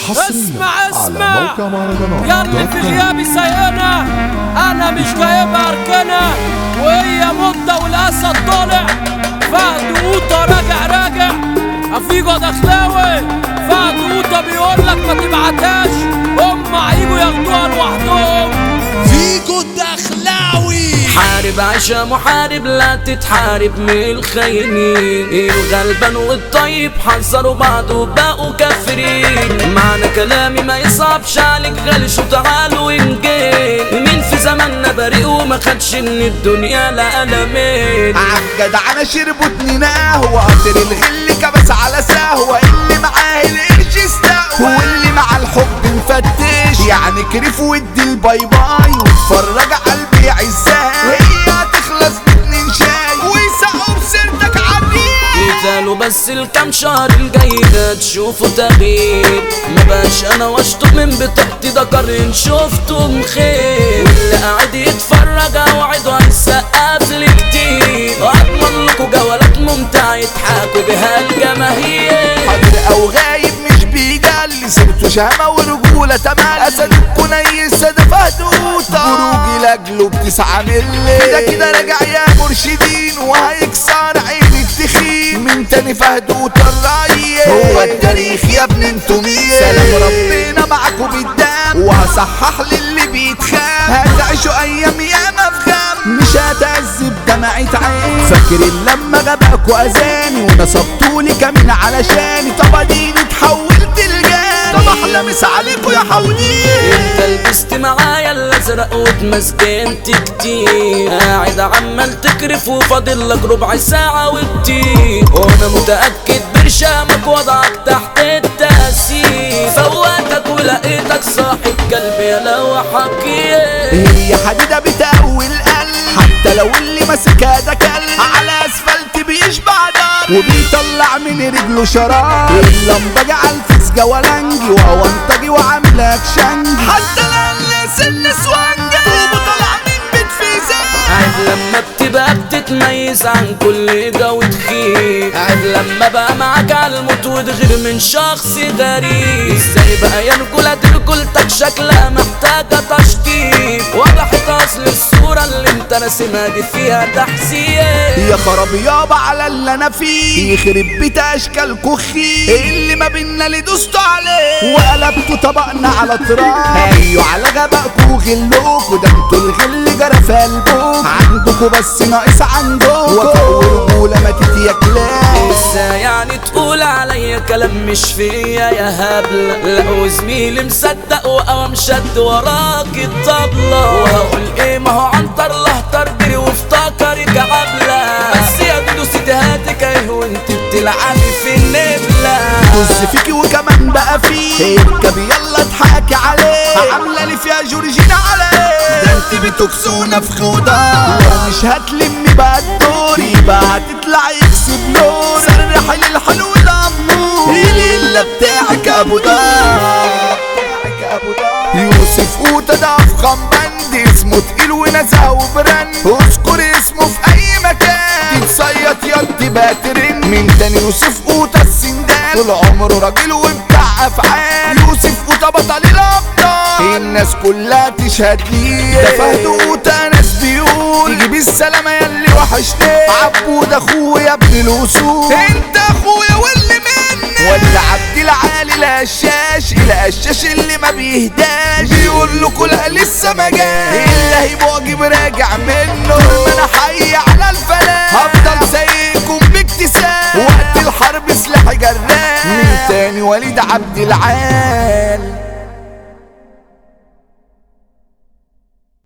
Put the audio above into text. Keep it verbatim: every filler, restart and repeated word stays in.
حصريا اسمع على اسمع موقع مهرجانات ياللي في غيابي سايقنا، انا مش جايبها اركنها وهي مدة والاسد طالع، فهد قوطة راجع راجع افيجو دخلاوي. فهد قوطة بيقولك ما تبعتهاش، هم هيجوا ياخدوها لوحدهم. فيجو دخلاوي حارب عشا محارب، لا تتحارب من الخاينين. الغلبان والطيب حذروا بعض وبقوا كافرين. معنى كلامي ما يصعبش عليك غالش وتعالوا انجيل. مين في زماننا بريء وما خدش ان الدنيا لا قلمين. عالجدع انا شربتني نقهوة، قطر الغل كبس على سهوة. اللي معاه القرش استقوى واللي مع الحب مفتش، يعني كريف ودي الباي باي واتفرج قلبي يعزها. هي هتخلص باتنين شاي ويسقوا بسيرتك عالريق. يتقالوا بس الكام شهر الجاي ده تشوفوا تغيير. ما بقاش انا واشطب من بطاقتي ده قرن شفتم خير. واللي قاعد يتفرج اوعده هيسقف لي كتير. واضمن لكم جولات ممتعة يضحكوا بها الجماهير. حاضر او غايب مش بيجلي، سيرته شهامة ورجولة تملي. اسد الكنيس ده فهد قوطة، بروجي لاجله بتسعة ملي. كده كده راجع يا مرشدين وهيكسر عين التخين. من تاني فهد قوطة الرئيس، هو التاريخ يا ابن انتو مين. سلام ربنا معاكم بالدم، وهصحح للي بيتخان. هتعيشوا ايام ياما في غم، مش هتعذب دمعة عين. فاكرين لما غباكوا اذاني ونصبتولي كمين علشاني. طب اديني اتحولت لجاني، طب احلى مسا عليكوا يا حولين. انت لبست معايا الازرق واتمسكنت كتير. قاعد عمال تكرف وفاضل لك ربع ساعة وكتير. وانا متأكد برشامك وضعك تحت التأثير. فوقتك ولقيتك صاحب قلبي يا لو حكيت. هي حديدة بتقوي القلب، حتى لو اللي ماسكها ده كلب. على اسفلت بيشبع دار وبيطلع من رجله شراب. اللمبة جعل فسجة ولنجي وأونطجي وعامل اكشن. حتى الناس النسوانجة وطلع من بيت فيزان. قاعد لما بتبقى بتتميز عن كل ده وتخيب. قاعد لما بقى معاك على الموت وتغير من شخص غريب. ازاي بقى ينقل رجولتك شكلها محتاجة تشطيب. وضحت اصل الصورة اللي انت راسمها دي فيها تحسين. يا خراب يابا على اللي انا فيه، يخرب بيت اشكالكوا خير. اللي ما بينا اللي دوستوا عليه وقلبتوا طبقنا على تراب. ايوه على غبائكوا وغلوكوا، ده انتوا الغل جرى في قلبكوا. عندكوا بس ناقص عندكوا وفاء ورجولة ما تتياكلاش. ازاي يعني تقول عليا كلام مش فيا يا هبلة؟ لا وزميلي مصدق وقوام شد وراك الطبلة. وهقول ايه ما هو عنتر لهتر جري وافتكرك عبلة. بس يا دودو سيدهاتك ايه وانت بتلعبي في النبلة. طز فيكي وكمان بقى فيه، اركبي يلا اضحكي عليه. عاملة لي فيها جورجينا عليه، ده انت بتكسونا في خدار. لو مش هتلمي بقى الدور يبقى هتطلع يكسب نور. سرحي للحلو الامور، الليلة بتاعك ابو دار. يوسف قوطة ده افخم بند، اسمه تقيل ونزهة وبرن. اذكر اسمه في اي مكان تتصيط يد باترن. من تاني يوسف قوطة السندان، طول عمره راجل وبتاع افعال. يوسف قوطة بطل الابطال، الناس كلها تشهد ليه. ده فهد قوطة ناس بيقول تيجي بالسلامة ياللي وحشني. عبود اخويا ابن الوصول، انت اخويا واللي مني. ولا عبد العالي الهشاش، الهشاش اللي ما بيهداش. بيقول له كلها لسه ما جاش، اللي هيمواجب راجع منه. ما انا حي على الفلاح، هفضل زيكم باكتساب. وقت الحرب سلاحي جراب، من تاني وليد عبد العال.